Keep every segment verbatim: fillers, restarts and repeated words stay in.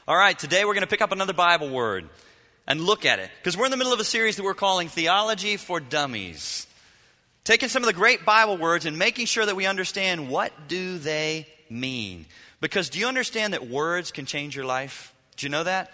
All right, today we're going to pick up another Bible word and look at it, because we're in the middle of a series that we're calling Theology for Dummies. Taking some of the great Bible words and making sure that we understand what do they mean. Because do you understand that words can change your life? Do you know that?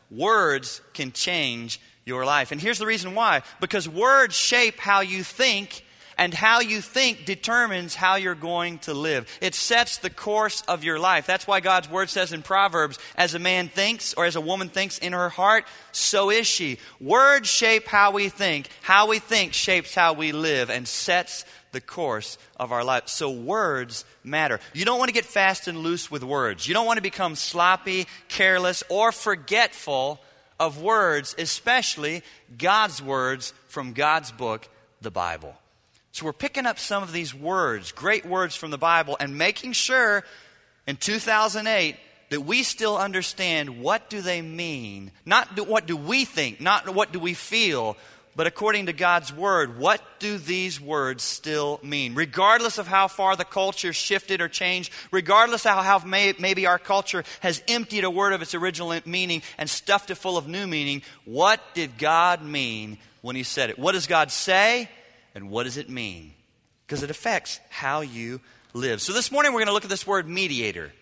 Words can change your life. And here's the reason why. Because words shape how you think, and how you think determines how you're going to live. It sets the course of your life. That's why God's Word says in Proverbs, as a man thinks or as a woman thinks in her heart, so is she. Words shape how we think. How we think shapes how we live and sets the course of our life. So words matter. You don't want to get fast and loose with words. You don't want to become sloppy, careless, or forgetful of words, especially God's words from God's book, the Bible. So we're picking up some of these words, great words from the Bible, and making sure in two thousand eight that we still understand what do they mean. Not do, what do we think, not what do we feel, but according to God's Word, what do these words still mean? Regardless of how far the culture shifted or changed, regardless of how, how may, maybe our culture has emptied a word of its original meaning and stuffed it full of new meaning, what did God mean when He said it? What does God say? And what does it mean? Because it affects how you live. So this morning we're going to look at this word mediator.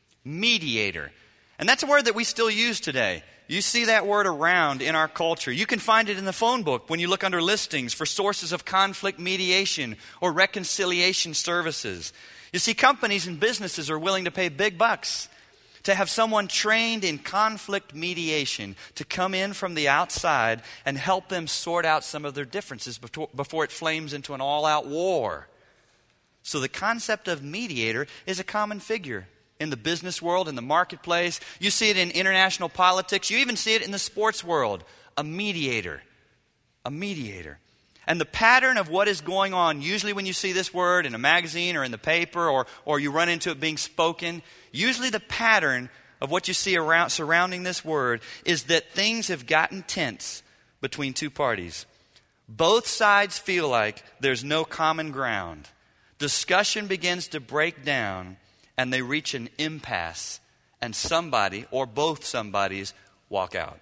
Mediator. And that's a word that we still use today. You see that word around in our culture. You can find it in the phone book when you look under listings for sources of conflict mediation or reconciliation services. You see, companies and businesses are willing to pay big bucks to have someone trained in conflict mediation to come in from the outside and help them sort out some of their differences before, before it flames into an all-out war. So the concept of mediator is a common figure in the business world, in the marketplace. You see it in international politics. You even see it in the sports world. A mediator. A mediator. And the pattern of what is going on, usually when you see this word in a magazine or in the paper or, or you run into it being spoken, usually the pattern of what you see around surrounding this word is that things have gotten tense between two parties. Both sides feel like there's no common ground. Discussion begins to break down and they reach an impasse and somebody or both somebodies walk out.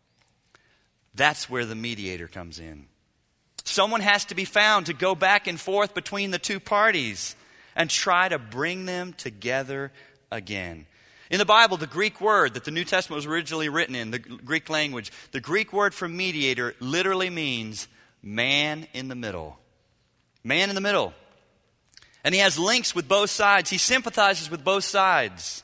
That's where the mediator comes in. Someone has to be found to go back and forth between the two parties and try to bring them together again. In the Bible, the Greek word that the New Testament was originally written in, the Greek language, the Greek word for mediator literally means man in the middle. Man in the middle. And he has links with both sides. He sympathizes with both sides.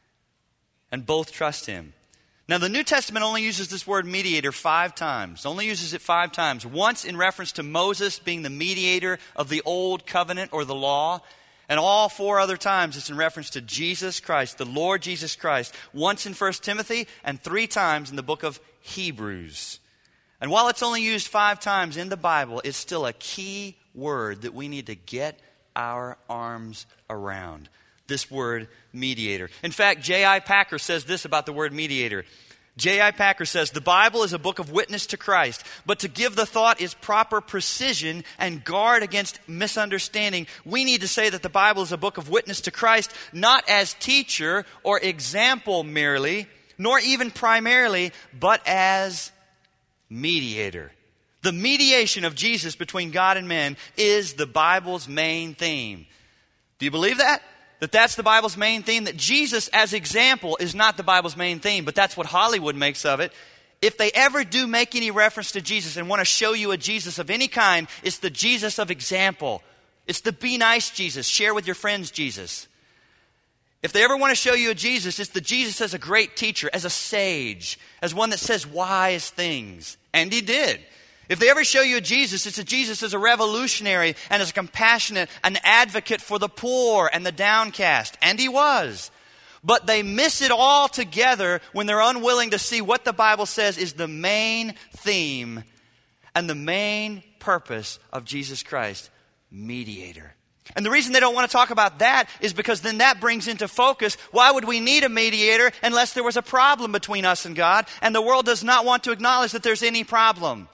And both trust him. Now, the New Testament only uses this word mediator five times. Only uses it five times. Once in reference to Moses being the mediator of the old covenant or the law. And all four other times it's in reference to Jesus Christ, the Lord Jesus Christ. Once in First Timothy and three times in the book of Hebrews. And while it's only used five times in the Bible, it's still a key word that we need to get our arms around. This word mediator. In fact, J I Packer says this about the word mediator. J I Packer says, the Bible is a book of witness to Christ, but to give the thought its proper precision and guard against misunderstanding, we need to say that the Bible is a book of witness to Christ, not as teacher or example merely, nor even primarily, but as mediator. The mediation of Jesus between God and men is the Bible's main theme. Do you believe that? That that's the Bible's main theme? That Jesus as example is not the Bible's main theme, but that's what Hollywood makes of it. If they ever do make any reference to Jesus and want to show you a Jesus of any kind, it's the Jesus of example. It's the be nice Jesus, share with your friends Jesus. If they ever want to show you a Jesus, it's the Jesus as a great teacher, as a sage, as one that says wise things. And he did. If they ever show you a Jesus, it's a Jesus as a revolutionary and as a compassionate, an advocate for the poor and the downcast. And he was. But they miss it all together when they're unwilling to see what the Bible says is the main theme and the main purpose of Jesus Christ, mediator. And the reason they don't want to talk about that is because then that brings into focus, why would we need a mediator unless there was a problem between us and God? And the world does not want to acknowledge that there's any problem.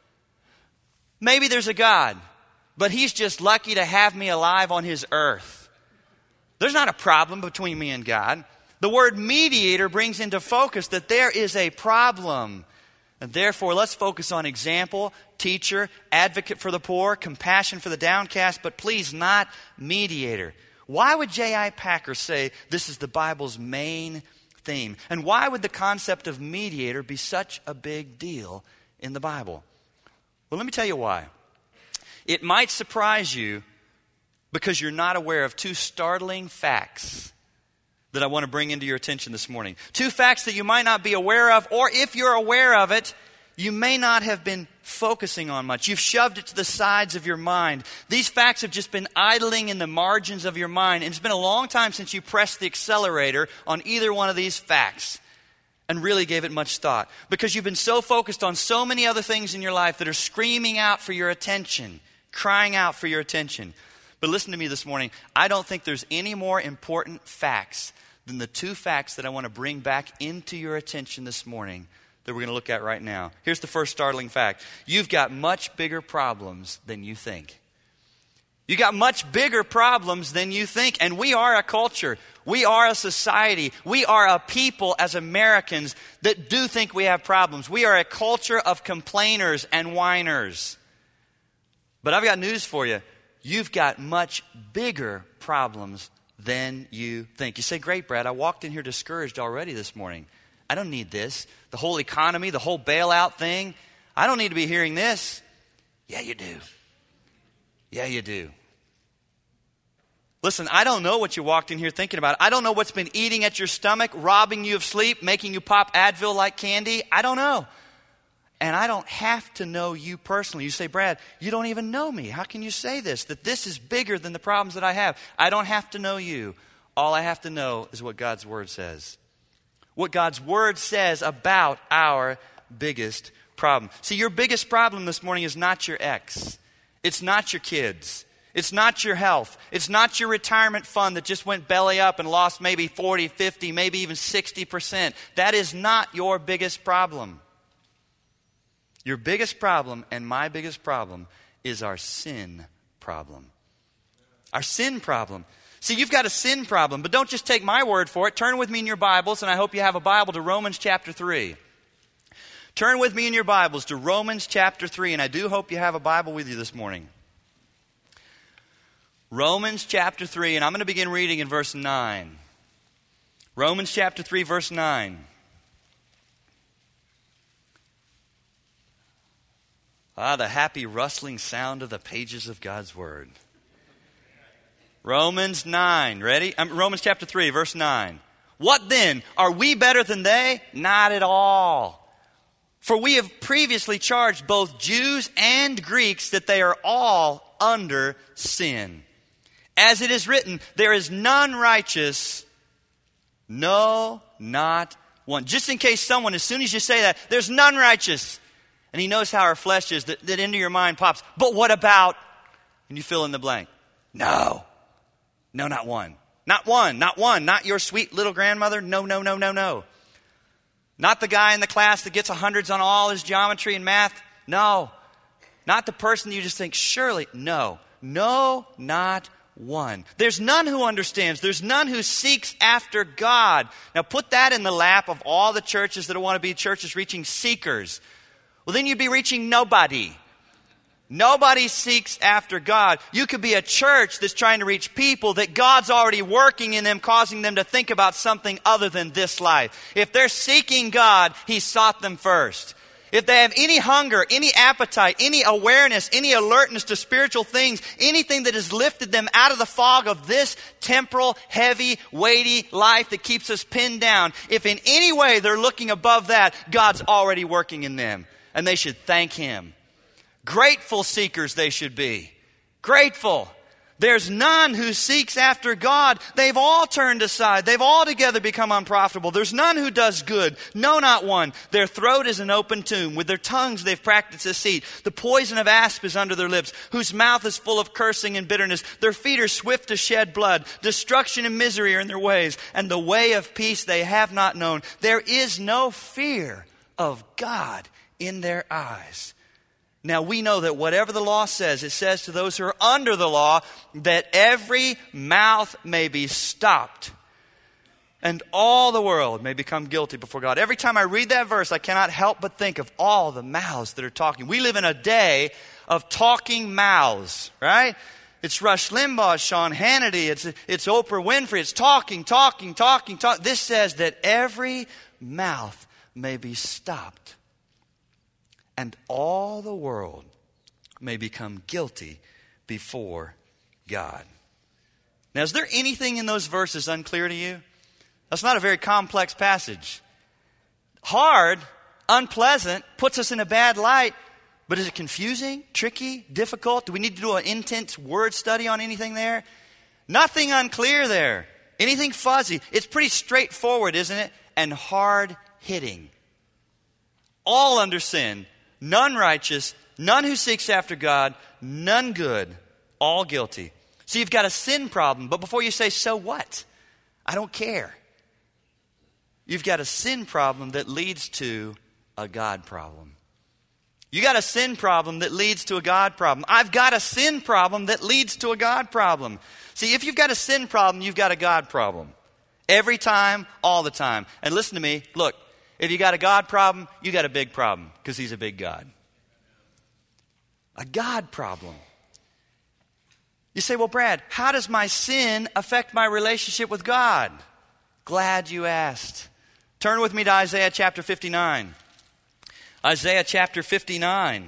Maybe there's a God, but he's just lucky to have me alive on his earth. There's not a problem between me and God. The word mediator brings into focus that there is a problem. And therefore, let's focus on example, teacher, advocate for the poor, compassion for the downcast, but please not mediator. Why would J I Packer say this is the Bible's main theme? And why would the concept of mediator be such a big deal in the Bible? Well, let me tell you why. It might surprise you because you're not aware of two startling facts that I want to bring into your attention this morning. Two facts that you might not be aware of, or if you're aware of it, you may not have been focusing on much. You've shoved it to the sides of your mind. These facts have just been idling in the margins of your mind, and it's been a long time since you pressed the accelerator on either one of these facts and really gave it much thought, because you've been so focused on so many other things in your life that are screaming out for your attention, crying out for your attention. But listen to me this morning. I don't think there's any more important facts than the two facts that I want to bring back into your attention this morning that we're going to look at right now. Here's the first startling fact. You've got much bigger problems than you think. You got much bigger problems than you think. And we are a culture. We are a society. We are a people as Americans that do think we have problems. We are a culture of complainers and whiners. But I've got news for you. You've got much bigger problems than you think. You say, great, Brad, I walked in here discouraged already this morning. I don't need this. The whole economy, the whole bailout thing. I don't need to be hearing this. Yeah, you do. Yeah, you do. Listen, I don't know what you walked in here thinking about. I don't know what's been eating at your stomach, robbing you of sleep, making you pop Advil like candy. I don't know. And I don't have to know you personally. You say, Brad, you don't even know me. How can you say this? That this is bigger than the problems that I have. I don't have to know you. All I have to know is what God's Word says. What God's Word says about our biggest problem. See, your biggest problem this morning is not your ex. It's not your kids. It's not your health. It's not your retirement fund that just went belly up and lost maybe forty, fifty, maybe even sixty percent. That is not your biggest problem. Your biggest problem and my biggest problem is our sin problem. Our sin problem. See, you've got a sin problem, but don't just take my word for it. Turn with me in your Bibles, and I hope you have a Bible, to Romans chapter three. Turn with me in your Bibles to Romans chapter three, and I do hope you have a Bible with you this morning. Romans chapter three, and I'm going to begin reading in verse nine. Romans chapter three, verse nine. Ah, the happy rustling sound of the pages of God's Word. Romans nine, ready? Um, Romans chapter three, verse nine. What then? Are we better than they? Not at all. For we have previously charged both Jews and Greeks that they are all under sin. As it is written, there is none righteous, no, not one. Just in case someone, as soon as you say that, there's none righteous. And he knows how our flesh is, that, that into your mind pops. But what about? And you fill in the blank. No. No, not one. Not one. Not one. Not your sweet little grandmother. No, no, no, no, no. Not the guy in the class that gets hundreds on all his geometry and math. No. Not the person you just think, surely. No. No, not one. There's none who understands. There's none who seeks after God. Now put that in the lap of all the churches that want to be churches reaching seekers. Well, then you'd be reaching nobody. Nobody seeks after God. You could be a church that's trying to reach people that God's already working in them, causing them to think about something other than this life. If they're seeking God, He sought them first. If they have any hunger, any appetite, any awareness, any alertness to spiritual things, anything that has lifted them out of the fog of this temporal, heavy, weighty life that keeps us pinned down, if in any way they're looking above that, God's already working in them. And they should thank Him. Grateful seekers they should be. Grateful. There's none who seeks after God. They've all turned aside. They've all together become unprofitable. There's none who does good. No, not one. Their throat is an open tomb. With their tongues they've practiced deceit. The poison of asp is under their lips, whose mouth is full of cursing and bitterness. Their feet are swift to shed blood. Destruction and misery are in their ways, and the way of peace they have not known. There is no fear of God in their eyes. Now we know that whatever the law says, it says to those who are under the law that every mouth may be stopped and all the world may become guilty before God. Every time I read that verse, I cannot help but think of all the mouths that are talking. We live in a day of talking mouths, right? It's Rush Limbaugh, Sean Hannity, it's, it's Oprah Winfrey. It's talking, talking, talking, talking. This says that every mouth may be stopped and all the world may become guilty before God. Now, is there anything in those verses unclear to you? That's not a very complex passage. Hard, unpleasant, puts us in a bad light. But is it confusing, tricky, difficult? Do we need to do an intense word study on anything there? Nothing unclear there. Anything fuzzy. It's pretty straightforward, isn't it? And hard-hitting. All under sin, none righteous, none who seeks after God, none good, all guilty. So you've got a sin problem, but before you say, so what? I don't care. You've got a sin problem that leads to a God problem. You got a sin problem that leads to a God problem. I've got a sin problem that leads to a God problem. See, if you've got a sin problem, you've got a God problem. Every time, all the time. And listen to me. Look, if you got a God problem, you got a big problem because He's a big God. A God problem. You say, well, Brad, how does my sin affect my relationship with God? Glad you asked. Turn with me to Isaiah chapter fifty-nine. Isaiah chapter fifty-nine.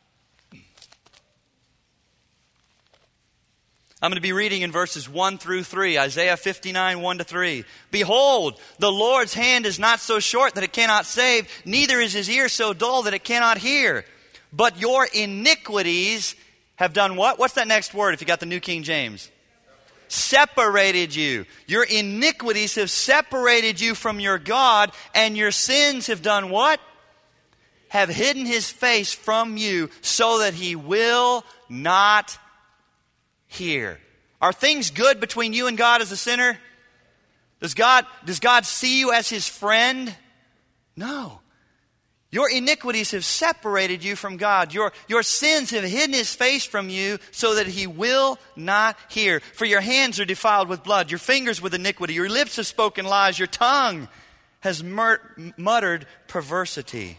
I'm going to be reading in verses one through three. Isaiah fifty-nine, one to three. Behold, the Lord's hand is not so short that it cannot save, neither is His ear so dull that it cannot hear. But your iniquities have done what? What's that next word if you got the New King James? Separated you. Your iniquities have separated you from your God, and your sins have done what? Have hidden His face from you so that He will not hear. Are things good between you and God as a sinner? Does God, does God see you as His friend? No. Your iniquities have separated you from God. Your, your sins have hidden His face from you so that He will not hear. For your hands are defiled with blood, your fingers with iniquity, your lips have spoken lies, your tongue has mur- muttered perversity.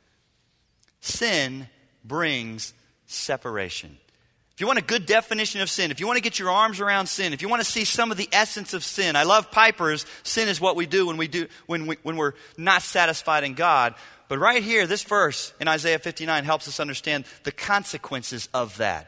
Sin brings separation. If you want a good definition of sin, if you want to get your arms around sin, if you want to see some of the essence of sin, I love Piper's sin is what we do when we do when we when we're not satisfied in God. But right here, this verse in Isaiah fifty-nine helps us understand the consequences of that.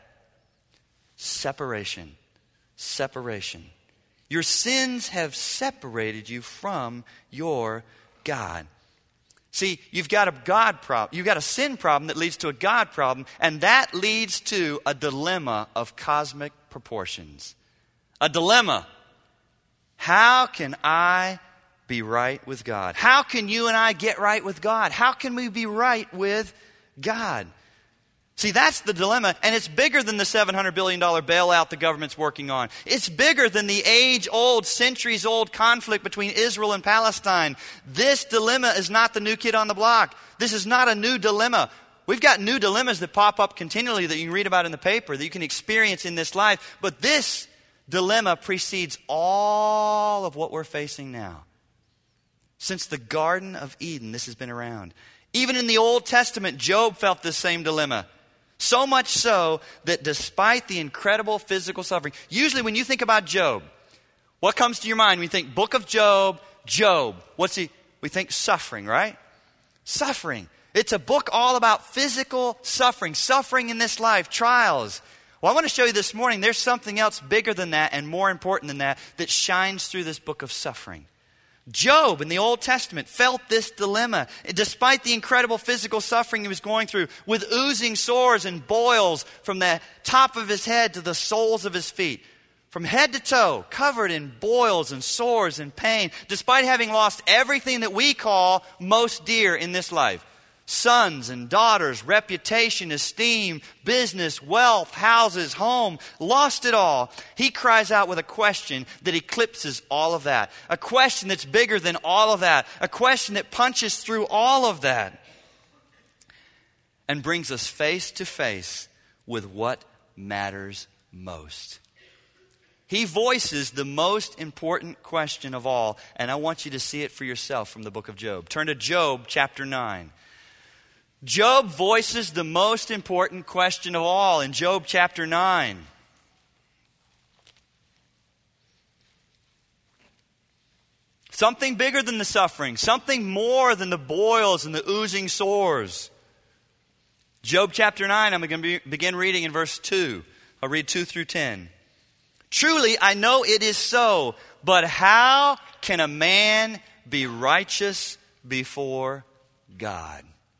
Separation. Separation. Your sins have separated you from your God. See, you've got a God problem. You've got a sin problem that leads to a God problem, and that leads to a dilemma of cosmic proportions. A dilemma. How can I be right with God? How can you and I get right with God? How can we be right with God? See, that's the dilemma, and it's bigger than the seven hundred billion dollars bailout the government's working on. It's bigger than the age-old, centuries-old conflict between Israel and Palestine. This dilemma is not the new kid on the block. This is not a new dilemma. We've got new dilemmas that pop up continually that you can read about in the paper, that you can experience in this life. But this dilemma precedes all of what we're facing now. Since the Garden of Eden, this has been around. Even in the Old Testament, Job felt this same dilemma. So much so that despite the incredible physical suffering, usually when you think about Job, what comes to your mind? We think Book of Job, Job. What's he? We think suffering, right? Suffering. It's a book all about physical suffering, suffering in this life, trials. Well, I want to show you this morning, there's something else bigger than that and more important than that that shines through this book of suffering. Job in the Old Testament felt this dilemma. Despite the incredible physical suffering he was going through, with oozing sores and boils from the top of his head to the soles of his feet, from head to toe, covered in boils and sores and pain, despite having lost everything that we call most dear in this life. Sons and daughters, reputation, esteem, business, wealth, houses, home, lost it all. He cries out with a question that eclipses all of that. A question that's bigger than all of that. A question that punches through all of that. And brings us face to face with what matters most. He voices the most important question of all, and I want you to see it for yourself from the book of Job. Turn to Job chapter nine. Job voices the most important question of all in Job chapter nine. Something bigger than the suffering, something more than the boils and the oozing sores. Job chapter nine, I'm going to begin reading in verse two. I'll read two through ten. Truly, I know it is so, but how can a man be righteous before God?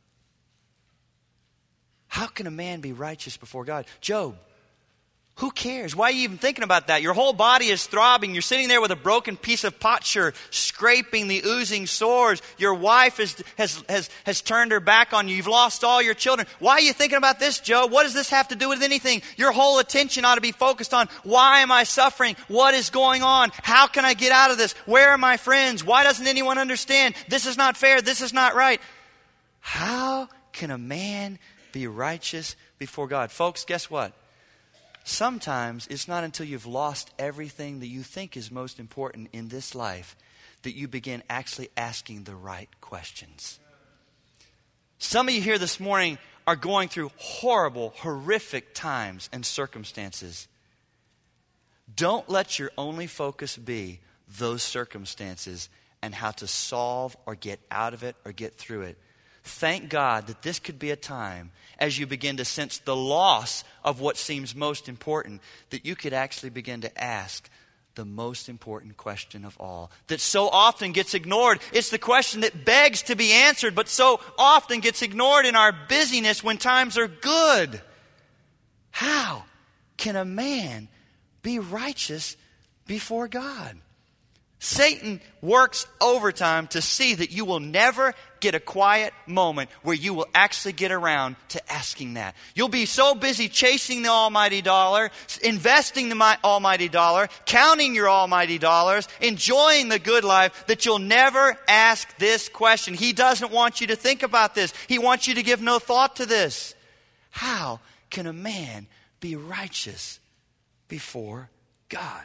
How can a man be righteous before God? Job, who cares? Why are you even thinking about that? Your whole body is throbbing. You're sitting there with a broken piece of potsherd, scraping the oozing sores. Your wife is, has, has, has turned her back on you. You've lost all your children. Why are you thinking about this, Job? What does this have to do with anything? Your whole attention ought to be focused on, why am I suffering? What is going on? How can I get out of this? Where are my friends? Why doesn't anyone understand? This is not fair. This is not right. How can a man be righteous before God? Folks, guess what? Sometimes it's not until you've lost everything that you think is most important in this life that you begin actually asking the right questions. Some of you here this morning are going through horrible, horrific times and circumstances. Don't let your only focus be those circumstances and how to solve or get out of it or get through it. Thank God that this could be a time, as you begin to sense the loss of what seems most important, that you could actually begin to ask the most important question of all, that so often gets ignored. It's the question that begs to be answered, but so often gets ignored in our busyness when times are good. How can a man be righteous before God? Satan works overtime to see that you will never get a quiet moment where you will actually get around to asking that. You'll be so busy chasing the almighty dollar, investing the almighty dollar, counting your almighty dollars, enjoying the good life, that you'll never ask this question. He doesn't want you to think about this. He wants you to give no thought to this. How can a man be righteous before God?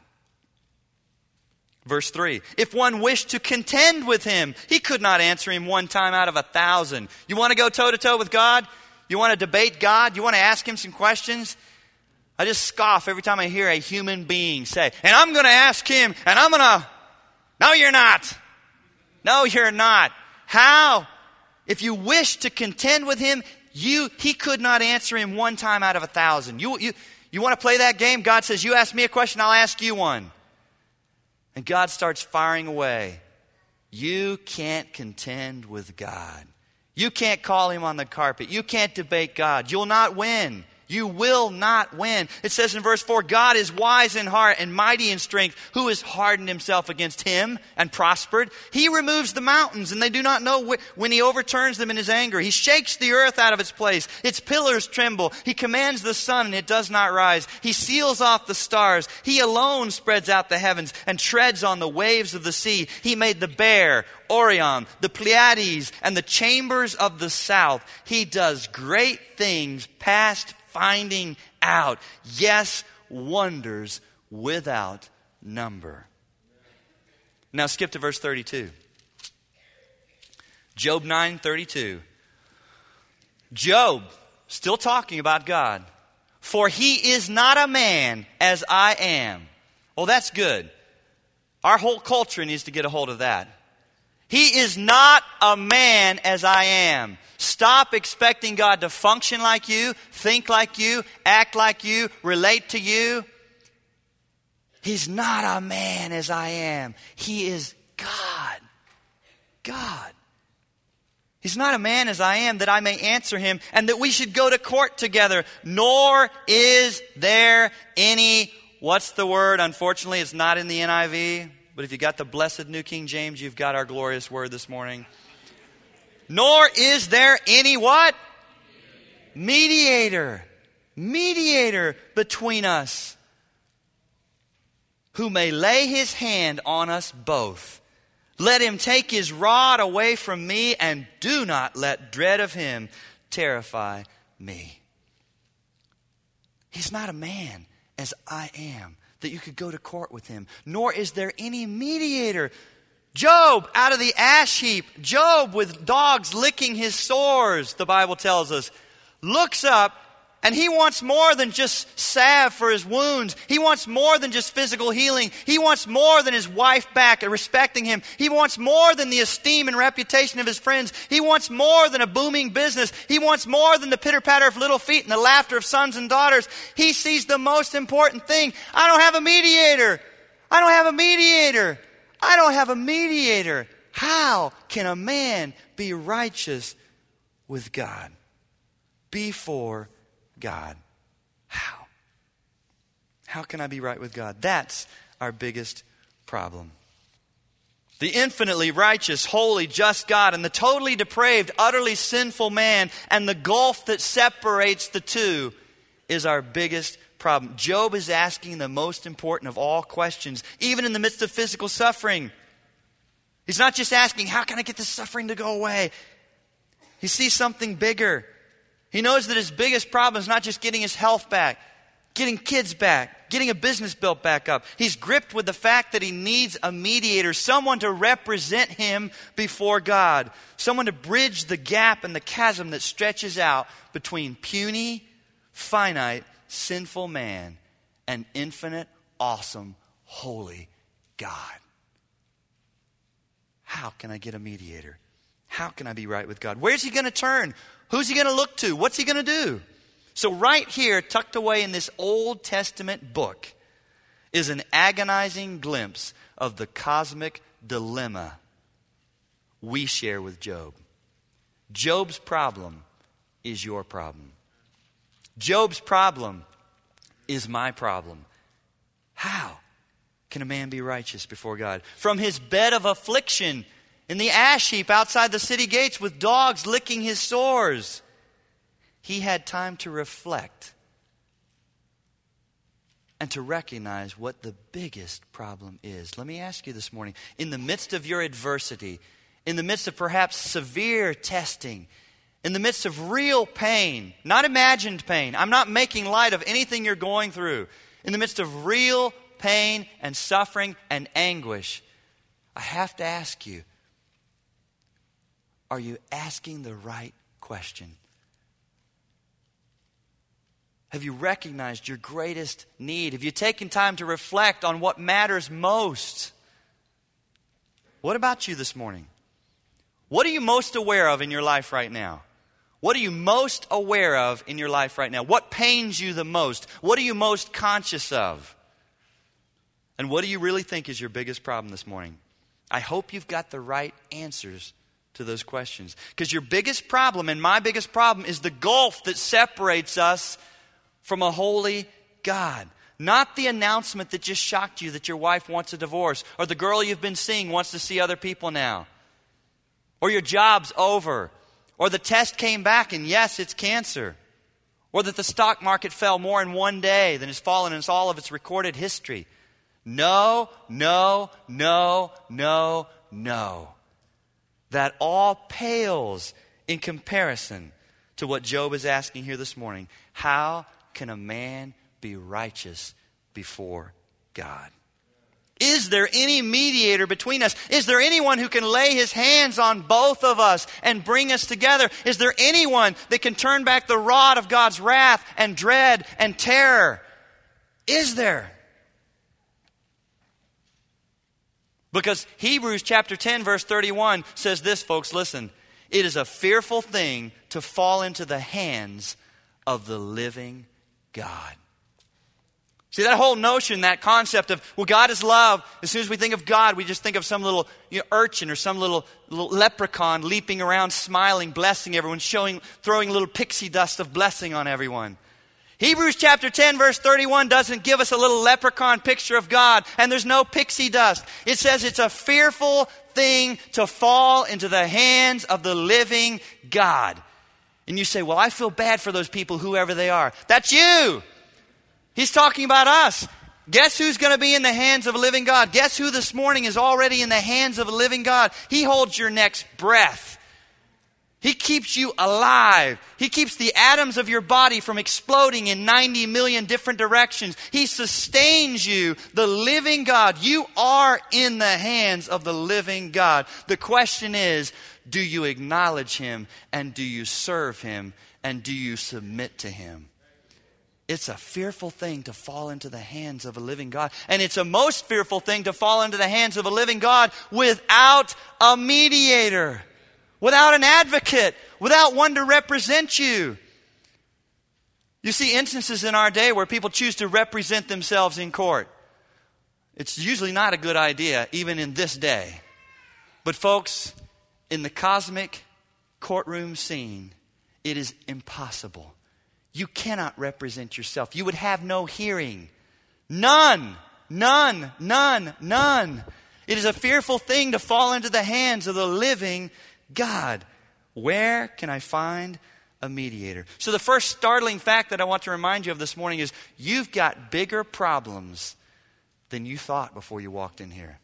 Verse three, if one wished to contend with him, he could not answer him one time out of a thousand. You want to go toe-to-toe with God? You want to debate God? You want to ask him some questions? I just scoff every time I hear a human being say, and I'm going to ask him, and I'm going to... No, you're not. No, you're not. How? If you wish to contend with him, you he could not answer him one time out of a thousand. You, you, you want to play that game? God says, you ask me a question, I'll ask you one. And God starts firing away. You can't contend with God. You can't call him on the carpet. You can't debate God. You'll not win. You will not win. It says in verse four, God is wise in heart and mighty in strength. Who has hardened himself against him and prospered? He removes the mountains, and they do not know wh- when he overturns them in his anger. He shakes the earth out of its place. Its pillars tremble. He commands the sun, and it does not rise. He seals off the stars. He alone spreads out the heavens and treads on the waves of the sea. He made the bear, Orion, the Pleiades, and the chambers of the south. He does great things past finding out. Yes, wonders without number. Now skip to verse thirty-two. Job nine thirty-two. Job, still talking about God. For he is not a man as I am. Well, that's good. Our whole culture needs to get a hold of that. He is not a man as I am. Stop expecting God to function like you, think like you, act like you, relate to you. He's not a man as I am. He is God. God. He's not a man as I am, that I may answer him, and that we should go to court together. Nor is there any, what's the word? Unfortunately, it's not in the N I V. But if you got the blessed New King James, you've got our glorious word this morning. Nor is there any what? Mediator. Mediator between us, who may lay his hand on us both. Let him take his rod away from me, and do not let dread of him terrify me. He's not a man as I am, that you could go to court with him, nor is there any mediator. Job out of the ash heap, Job with dogs licking his sores, the Bible tells us, looks up and he wants more than just salve for his wounds. He wants more than just physical healing. He wants more than his wife back and respecting him. He wants more than the esteem and reputation of his friends. He wants more than a booming business. He wants more than the pitter-patter of little feet and the laughter of sons and daughters. He sees the most important thing. I don't have a mediator. I don't have a mediator. I don't have a mediator. How can a man be righteous with God? Before God. How? How can I be right with God? That's our biggest problem. The infinitely righteous, holy, just God and the totally depraved, utterly sinful man and the gulf that separates the two is our biggest problem. Job is asking the most important of all questions, even in the midst of physical suffering. He's not just asking, how can I get this suffering to go away? He sees something bigger. He knows that his biggest problem is not just getting his health back, getting kids back, getting a business built back up. He's gripped with the fact that he needs a mediator, someone to represent him before God, someone to bridge the gap and the chasm that stretches out between puny, finite, sinful man and infinite, awesome, holy God. How can I get a mediator? How can I be right with God? Where's he going to turn? Who's he going to look to? What's he going to do? So right here, tucked away in this Old Testament book, is an agonizing glimpse of the cosmic dilemma we share with Job. Job's problem is your problem. Job's problem is my problem. How can a man be righteous before God? From his bed of affliction in the ash heap outside the city gates with dogs licking his sores, he had time to reflect and to recognize what the biggest problem is. Let me ask you this morning, in the midst of your adversity, in the midst of perhaps severe testing, in the midst of real pain, not imagined pain, I'm not making light of anything you're going through, in the midst of real pain and suffering and anguish, I have to ask you, are you asking the right question? Have you recognized your greatest need? Have you taken time to reflect on what matters most? What about you this morning? What are you most aware of in your life right now? What are you most aware of in your life right now? What pains you the most? What are you most conscious of? And what do you really think is your biggest problem this morning? I hope you've got the right answers to those questions. Because your biggest problem and my biggest problem is the gulf that separates us from a holy God. Not the announcement that just shocked you that your wife wants a divorce, or the girl you've been seeing wants to see other people now, or your job's over, or the test came back and yes, it's cancer, or that the stock market fell more in one day than has fallen in all of its recorded history. No, no, no, no, no. That all pales in comparison to what Job is asking here this morning. How can a man be righteous before God? Is there any mediator between us? Is there anyone who can lay his hands on both of us and bring us together? Is there anyone that can turn back the rod of God's wrath and dread and terror? Is there? Because Hebrews chapter ten verse thirty-one says this, folks, listen. It is a fearful thing to fall into the hands of the living God. See, that whole notion, that concept of, well, God is love. As soon as we think of God, we just think of some little you know, urchin or some little, little leprechaun leaping around, smiling, blessing everyone, showing, throwing a little pixie dust of blessing on everyone. Hebrews chapter ten verse thirty-one doesn't give us a little leprechaun picture of God, and there's no pixie dust. It says it's a fearful thing to fall into the hands of the living God. And you say, well, I feel bad for those people, whoever they are. That's you. He's talking about us. Guess who's going to be in the hands of a living God? Guess who this morning is already in the hands of a living God? He holds your next breath. He keeps you alive. He keeps the atoms of your body from exploding in ninety million different directions. He sustains you, the living God. You are in the hands of the living God. The question is, do you acknowledge Him, and do you serve Him, and do you submit to Him? It's a fearful thing to fall into the hands of a living God. And it's a most fearful thing to fall into the hands of a living God without a mediator. Without an advocate, without one to represent you. You see instances in our day where people choose to represent themselves in court. It's usually not a good idea, even in this day. But folks, in the cosmic courtroom scene, it is impossible. You cannot represent yourself. You would have no hearing. None, none, none, none. It is a fearful thing to fall into the hands of the living God. Where can I find a mediator? So the first startling fact that I want to remind you of this morning is you've got bigger problems than you thought before you walked in here.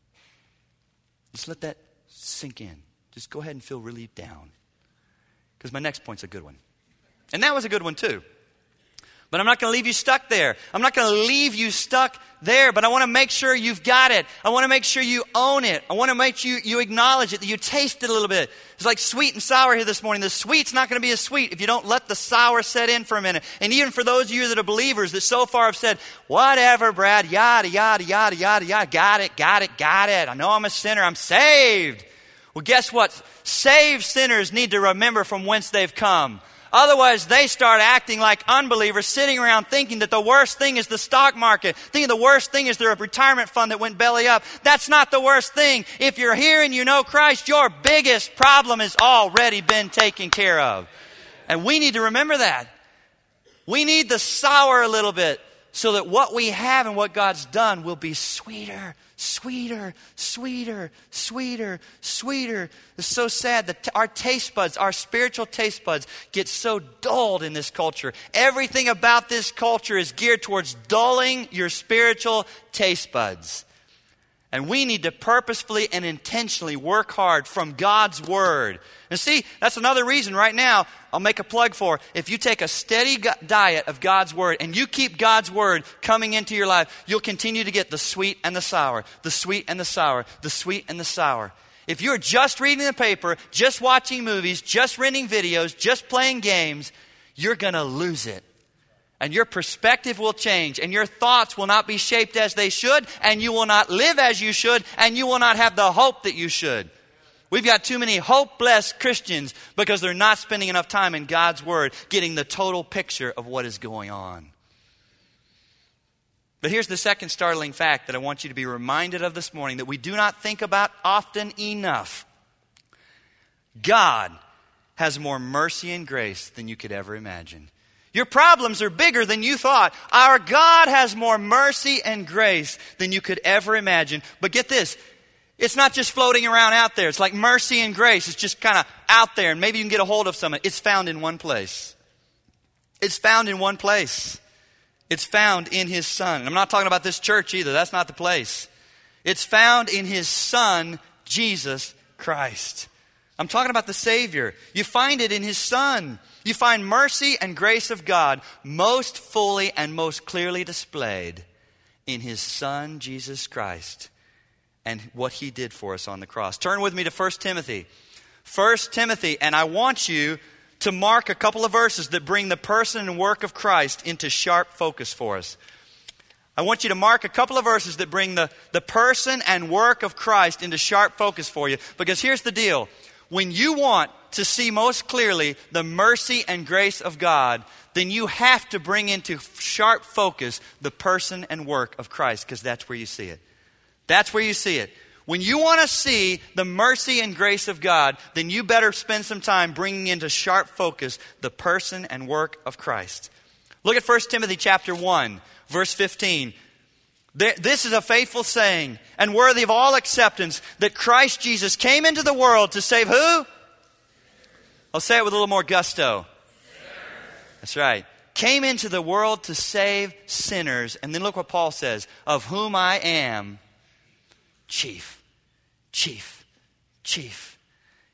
Just let that sink in. Just go ahead and feel really down. Because my next point's a good one. And that was a good one too. But I'm not going to leave you stuck there. I'm not going to leave you stuck there, but I want to make sure you've got it. I want to make sure you own it. I want to make sure you, you acknowledge it, that you taste it a little bit. It's like sweet and sour here this morning. The sweet's not going to be as sweet if you don't let the sour set in for a minute. And even for those of you that are believers that so far have said, whatever, Brad, yada, yada, yada, yada, yada, got it, got it, got it. I know I'm a sinner. I'm saved. Well, guess what? Saved sinners need to remember from whence they've come. Otherwise, they start acting like unbelievers, sitting around thinking that the worst thing is the stock market, thinking the worst thing is their retirement fund that went belly up. That's not the worst thing. If you're here and you know Christ, your biggest problem has already been taken care of. And we need to remember that. We need the sour a little bit so that what we have and what God's done will be sweeter, sweeter, sweeter, sweeter, sweeter. It's so sad that t- our taste buds, our spiritual taste buds, get so dulled in this culture. Everything about this culture is geared towards dulling your spiritual taste buds. And we need to purposefully and intentionally work hard from God's Word. And see, that's another reason right now I'll make a plug for. If you take a steady go- diet of God's Word and you keep God's Word coming into your life, you'll continue to get the sweet and the sour, the sweet and the sour, the sweet and the sour. If you're just reading the paper, just watching movies, just renting videos, just playing games, you're going to lose it. And your perspective will change, and your thoughts will not be shaped as they should, and you will not live as you should, and you will not have the hope that you should. We've got too many hopeless Christians because they're not spending enough time in God's Word, getting the total picture of what is going on. But here's the second startling fact that I want you to be reminded of this morning that we do not think about often enough. God has more mercy and grace than you could ever imagine. Your problems are bigger than you thought. Our God has more mercy and grace than you could ever imagine. But get this, it's not just floating around out there. It's like mercy and grace. It's just kind of out there, and maybe you can get a hold of some of it. It's found in one place. It's found in one place. It's found in His Son. I'm not talking about this church either. That's not the place. It's found in His Son, Jesus Christ. I'm talking about the Savior. You find it in His Son. You find mercy and grace of God most fully and most clearly displayed in His Son, Jesus Christ, and what He did for us on the cross. Turn with me to First Timothy. First Timothy, and I want you to mark a couple of verses that bring the person and work of Christ into sharp focus for us. I want you to mark a couple of verses that bring the, the person and work of Christ into sharp focus for you. Because here's the deal. When you want to see most clearly the mercy and grace of God, then you have to bring into sharp focus the person and work of Christ, because that's where you see it. That's where you see it. When you want to see the mercy and grace of God, then you better spend some time bringing into sharp focus the person and work of Christ. Look at First Timothy chapter one, verse fifteen. This is a faithful saying and worthy of all acceptance, that Christ Jesus came into the world to save who? I'll say it with a little more gusto. Sinners. That's right. Came into the world to save sinners. And then look what Paul says. Of whom I am chief. Chief. Chief.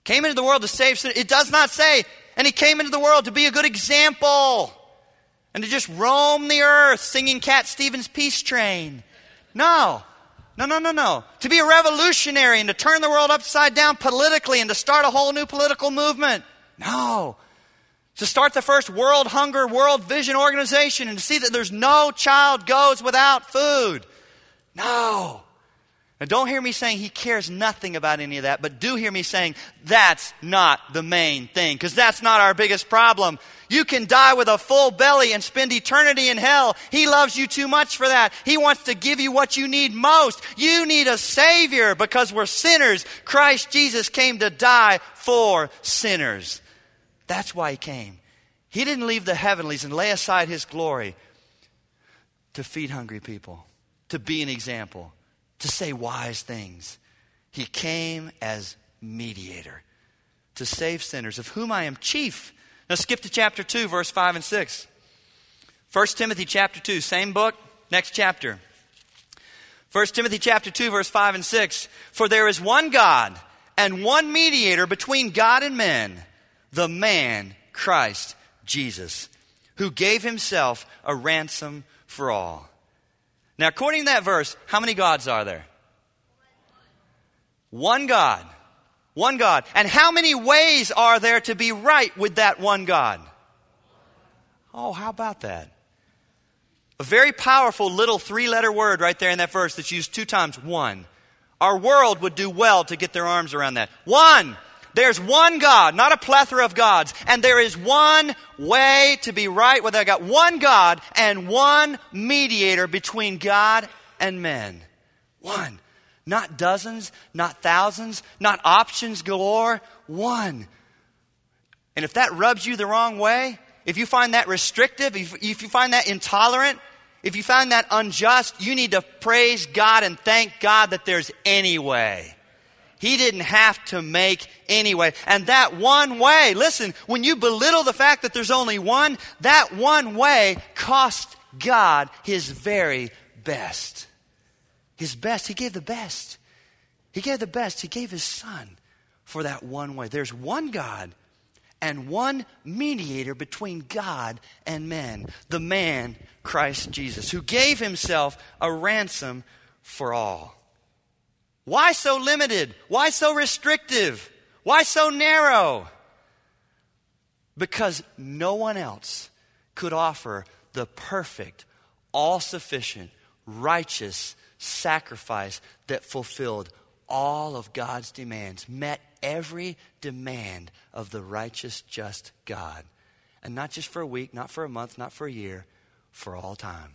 Came into the world to save sinners. It does not say, and he came into the world to be a good example and to just roam the earth singing Cat Stevens' Peace Train. No. No, no, no, no. To be a revolutionary and to turn the world upside down politically and to start a whole new political movement. No. To start the first World Hunger, World Vision organization and to see that there's no child goes without food. No. Now don't hear me saying he cares nothing about any of that, but do hear me saying that's not the main thing, because that's not our biggest problem. You can die with a full belly and spend eternity in hell. He loves you too much for that. He wants to give you what you need most. You need a Savior because we're sinners. Christ Jesus came to die for sinners. That's why he came. He didn't leave the heavenlies and lay aside his glory to feed hungry people, to be an example, to say wise things. He came as mediator to save sinners, of whom I am chief. Now skip to chapter two, verse five and six. First Timothy chapter two, same book, next chapter. First Timothy chapter two, verse five and six. For there is one God and one mediator between God and men, the man Christ Jesus, who gave himself a ransom for all. Now, according to that verse, how many gods are there? One God. One God. And how many ways are there to be right with that one God? Oh, how about that? A very powerful little three-letter word right there in that verse that's used two times. One. Our world would do well to get their arms around that. One. There's one God, not a plethora of gods. And there is one way to be right with that God. One God and one mediator between God and men. One. Not dozens, not thousands, not options galore. One. And if that rubs you the wrong way, if you find that restrictive, if, if you find that intolerant, if you find that unjust, you need to praise God and thank God that there's any way. He didn't have to make any way. And that one way, listen, when you belittle the fact that there's only one, that one way cost God his very best. His best. He gave the best. He gave the best. He gave his son for that one way. There's one God and one mediator between God and men, the man Christ Jesus, who gave himself a ransom for all. Why so limited? Why so restrictive? Why so narrow? Because no one else could offer the perfect, all-sufficient, righteous sacrifice that fulfilled all of God's demands, met every demand of the righteous, just God. And not just for a week, not for a month, not for a year, for all time.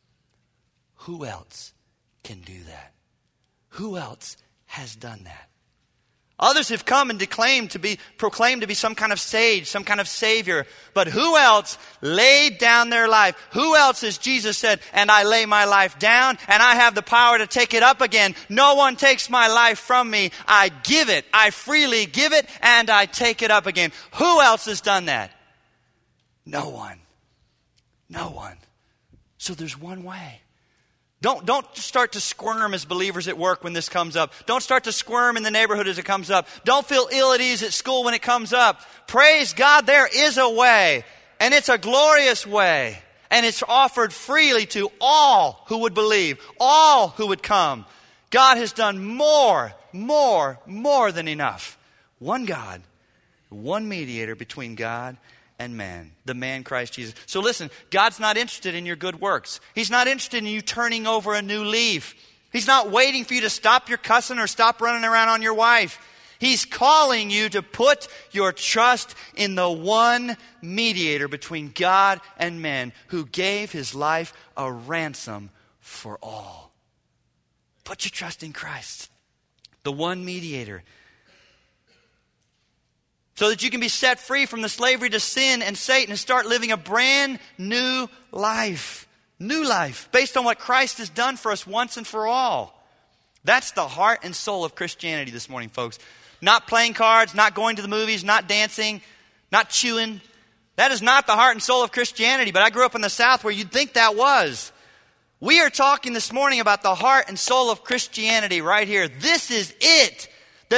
Who else can do that? Who else has done that? Others have come and declaimed to be, proclaimed to be some kind of sage, some kind of savior. But who else laid down their life? Who else, as Jesus said, and I lay my life down and I have the power to take it up again. No one takes my life from me. I give it. I freely give it and I take it up again. Who else has done that? No one. No one. So there's one way. Don't, don't start to squirm as believers at work when this comes up. Don't start to squirm in the neighborhood as it comes up. Don't feel ill at ease at school when it comes up. Praise God, there is a way. And it's a glorious way. And it's offered freely to all who would believe. All who would come. God has done more, more, more than enough. One God, one mediator between God and man, the man Christ Jesus. So listen, God's not interested in your good works. He's not interested in you turning over a new leaf. He's not waiting for you to stop your cussing or stop running around on your wife. He's calling you to put your trust in the one mediator between God and men who gave his life a ransom for all. Put your trust in Christ, the one mediator, so that you can be set free from the slavery to sin and Satan and start living a brand new life. New life based on what Christ has done for us once and for all. That's the heart and soul of Christianity this morning, folks. Not playing cards, not going to the movies, not dancing, not chewing. That is not the heart and soul of Christianity, but I grew up in the South where you'd think that was. We are talking this morning about the heart and soul of Christianity right here. This is it. The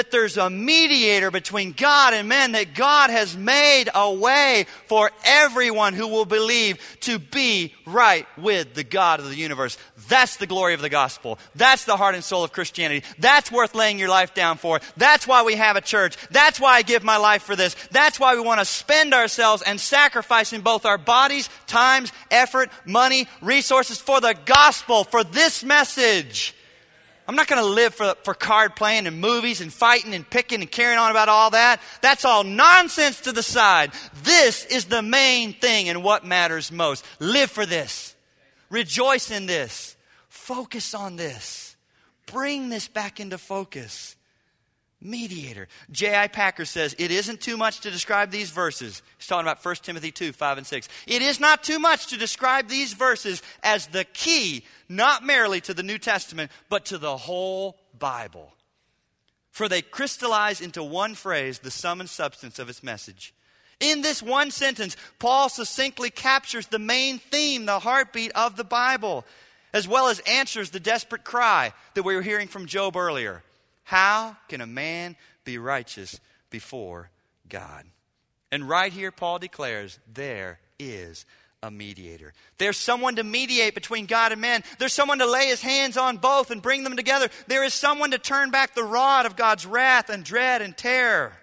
that there's a mediator between God and men, that God has made a way for everyone who will believe to be right with the God of the universe. That's the glory of the gospel. That's the heart and soul of Christianity. That's worth laying your life down for. That's why we have a church. That's why I give my life for this. That's why we want to spend ourselves and sacrifice in both our bodies, times, effort, money, resources for the gospel, for this message. I'm not going to live for, for card playing and movies and fighting and picking and carrying on about all that. That's all nonsense to the side. This is the main thing and what matters most. Live for this. Rejoice in this. Focus on this. Bring this back into focus. Mediator. J I Packer says, it isn't too much to describe these verses. He's talking about First Timothy two, five and six. It is not too much to describe these verses as the key, not merely to the New Testament, but to the whole Bible. For they crystallize into one phrase the sum and substance of its message. In this one sentence, Paul succinctly captures the main theme, the heartbeat of the Bible, as well as answers the desperate cry that we were hearing from Job earlier. How can a man be righteous before God? And right here, Paul declares, there is a mediator. There's someone to mediate between God and man. There's someone to lay his hands on both and bring them together. There is someone to turn back the rod of God's wrath and dread and terror.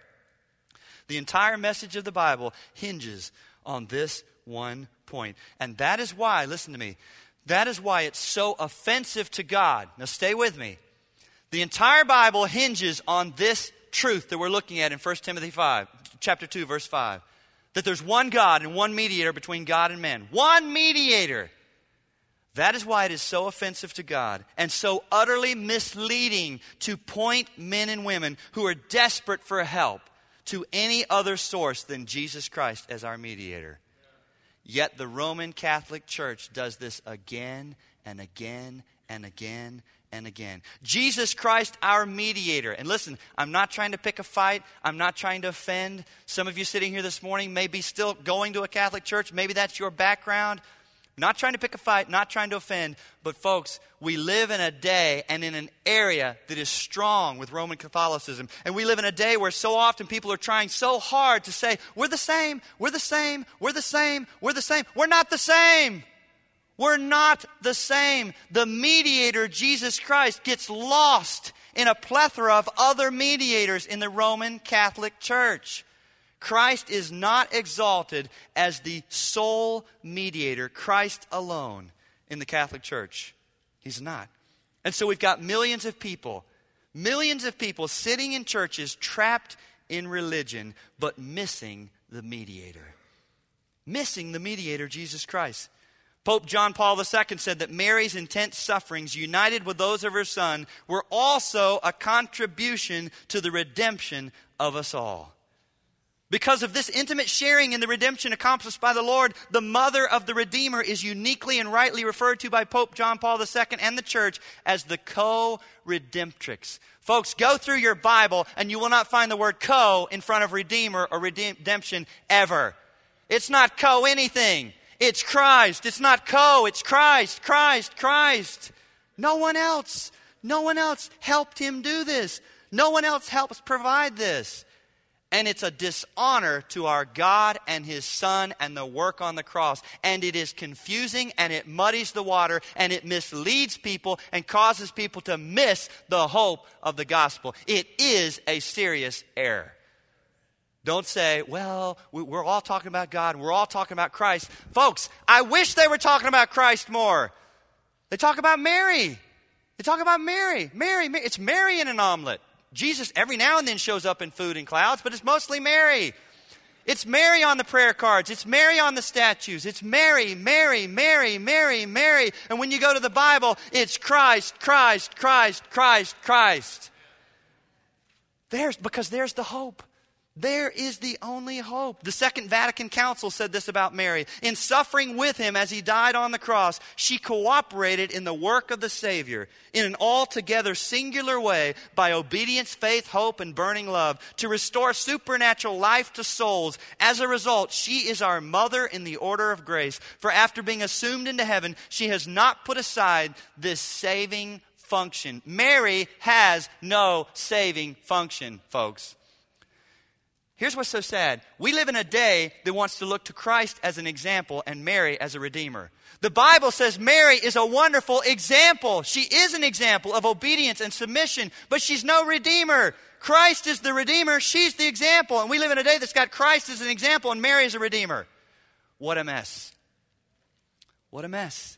The entire message of the Bible hinges on this one point. And that is why, listen to me, that is why it's so offensive to God. Now stay with me. The entire Bible hinges on this truth that we're looking at in First Timothy five, chapter two, verse five. That there's one God and one mediator between God and men. One mediator. That is why it is so offensive to God and so utterly misleading to point men and women who are desperate for help to any other source than Jesus Christ as our mediator. Yet the Roman Catholic Church does this again and again and again and again. Jesus Christ, our mediator. And listen, I'm not trying to pick a fight. I'm not trying to offend. Some of you sitting here this morning may be still going to a Catholic church. Maybe that's your background. Not trying to pick a fight, not trying to offend. But folks, we live in a day and in an area that is strong with Roman Catholicism. And we live in a day where so often people are trying so hard to say, we're the same, we're the same, we're the same, we're the same. We're not the same. We're not the same. The mediator, Jesus Christ, gets lost in a plethora of other mediators in the Roman Catholic Church. Christ is not exalted as the sole mediator, Christ alone, in the Catholic Church. He's not. And so we've got millions of people, millions of people sitting in churches trapped in religion, but missing the mediator. Missing the mediator, Jesus Christ. Pope John Paul the Second said that Mary's intense sufferings, united with those of her son, were also a contribution to the redemption of us all. Because of this intimate sharing in the redemption accomplished by the Lord, the mother of the Redeemer is uniquely and rightly referred to by Pope John Paul the Second and the church as the co-redemptrix. Folks, go through your Bible and you will not find the word co in front of Redeemer or redemption ever. It's not co anything. It's Christ. It's not co. It's Christ, Christ, Christ. No one else. No one else helped him do this. No one else helps provide this. And it's a dishonor to our God and His Son and the work on the cross. And it is confusing and it muddies the water and it misleads people and causes people to miss the hope of the gospel. It is a serious error. Don't say, well, we're all talking about God and we're all talking about Christ. Folks, I wish they were talking about Christ more. They talk about Mary. They talk about Mary. Mary, Mary. It's Mary in an omelet. Jesus every now and then shows up in food and clouds, but it's mostly Mary. It's Mary on the prayer cards. It's Mary on the statues. It's Mary, Mary, Mary, Mary, Mary. And when you go to the Bible, it's Christ, Christ, Christ, Christ, Christ. There's, because there's the hope. There is the only hope. The Second Vatican Council said this about Mary. In suffering with him as he died on the cross, she cooperated in the work of the Savior in an altogether singular way by obedience, faith, hope, and burning love to restore supernatural life to souls. As a result, she is our mother in the order of grace. For after being assumed into heaven, she has not put aside this saving function. Mary has no saving function, folks. Here's what's so sad. We live in a day that wants to look to Christ as an example and Mary as a redeemer. The Bible says Mary is a wonderful example. She is an example of obedience and submission, but she's no redeemer. Christ is the redeemer. She's the example. And we live in a day that's got Christ as an example and Mary as a redeemer. What a mess. What a mess.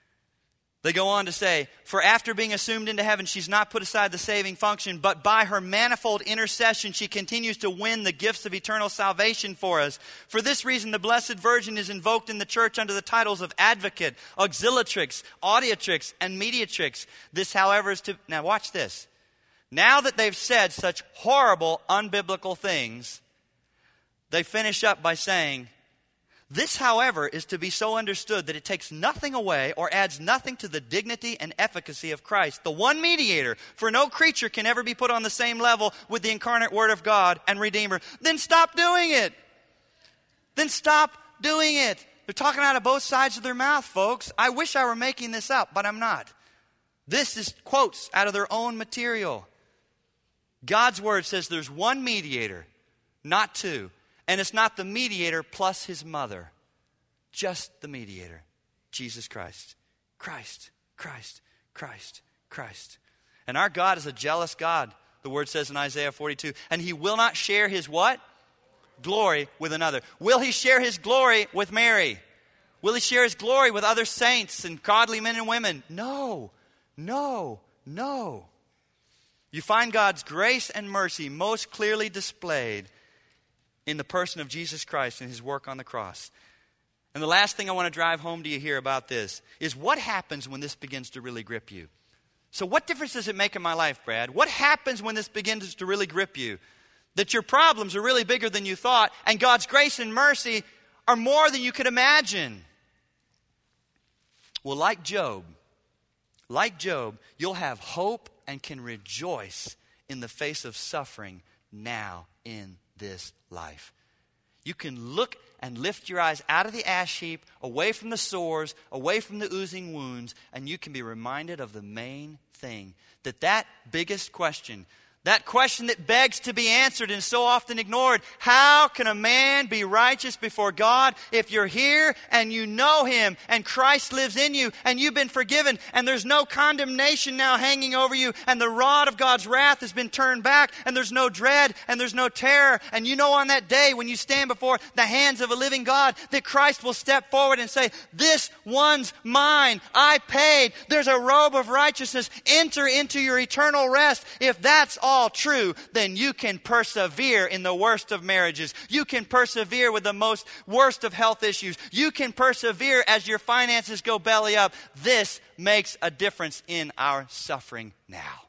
They go on to say, for after being assumed into heaven, she's not put aside the saving function, but by her manifold intercession, she continues to win the gifts of eternal salvation for us. For this reason, the Blessed Virgin is invoked in the church under the titles of advocate, auxiliatrix, audiatrix, and mediatrix. This, however, is to... Now watch this. Now that they've said such horrible, unbiblical things, they finish up by saying, this, however, is to be so understood that it takes nothing away or adds nothing to the dignity and efficacy of Christ, the one mediator, for no creature can ever be put on the same level with the incarnate Word of God and Redeemer. Then stop doing it. Then stop doing it. They're talking out of both sides of their mouth, folks. I wish I were making this up, but I'm not. This is quotes out of their own material. God's Word says there's one mediator, not two. And it's not the mediator plus his mother. Just the mediator. Jesus Christ. Christ. Christ. Christ. Christ. And our God is a jealous God. The word says in Isaiah forty-two. And he will not share his what? Glory with another. Will he share his glory with Mary? Will he share his glory with other saints and godly men and women? No. No. No. You find God's grace and mercy most clearly displayed in the person of Jesus Christ and his work on the cross. And the last thing I want to drive home to you here about this is what happens when this begins to really grip you. So what difference does it make in my life, Brad? What happens when this begins to really grip you? That your problems are really bigger than you thought, and God's grace and mercy are more than you could imagine. Well, like Job, like Job, you'll have hope and can rejoice in the face of suffering now in this life. You can look and lift your eyes out of the ash heap, away from the sores, away from the oozing wounds, and you can be reminded of the main thing. That that biggest question, that question that begs to be answered and so often ignored, how can a man be righteous before God if you're here and you know him and Christ lives in you and you've been forgiven and there's no condemnation now hanging over you and the rod of God's wrath has been turned back and there's no dread and there's no terror, and you know on that day when you stand before the hands of a living God that Christ will step forward and say, this one's mine, I paid, there's a robe of righteousness, enter into your eternal rest. If that's all all true, then you can persevere in the worst of marriages. You can persevere with the most worst of health issues. You can persevere as your finances go belly up. This makes a difference in our suffering now.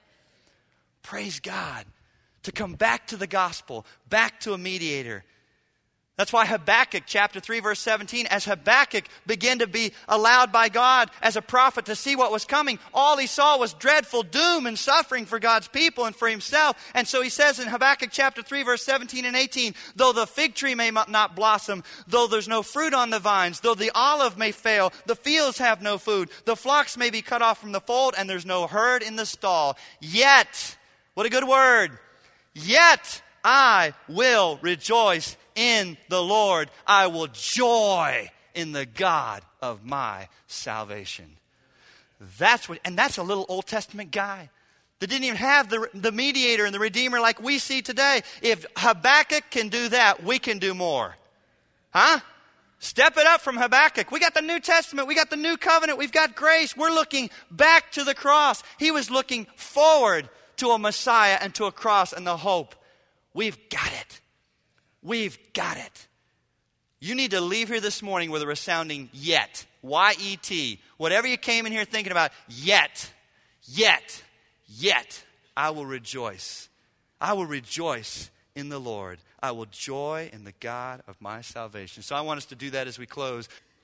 Praise God. To come back to the gospel, back to a mediator. That's why Habakkuk chapter three verse seventeen, as Habakkuk began to be allowed by God as a prophet to see what was coming, all he saw was dreadful doom and suffering for God's people and for himself. And so he says in Habakkuk chapter three verse seventeen and eighteen, though the fig tree may not blossom, though there's no fruit on the vines, though the olive may fail, the fields have no food, the flocks may be cut off from the fold, and there's no herd in the stall. Yet, what a good word, yet I will rejoice in the Lord. I will joy in the God of my salvation. That's what, and that's a little Old Testament guy that didn't even have the, the mediator and the redeemer like we see today. If Habakkuk can do that, we can do more. Huh? Step it up from Habakkuk. We got the New Testament. We got the New Covenant. We've got grace. We're looking back to the cross. He was looking forward to a Messiah and to a cross and the hope. We've got it. We've got it. You need to leave here this morning with a resounding yet. Y E T. Whatever you came in here thinking about, yet, yet, yet, I will rejoice. I will rejoice in the Lord. I will joy in the God of my salvation. So I want us to do that as we close.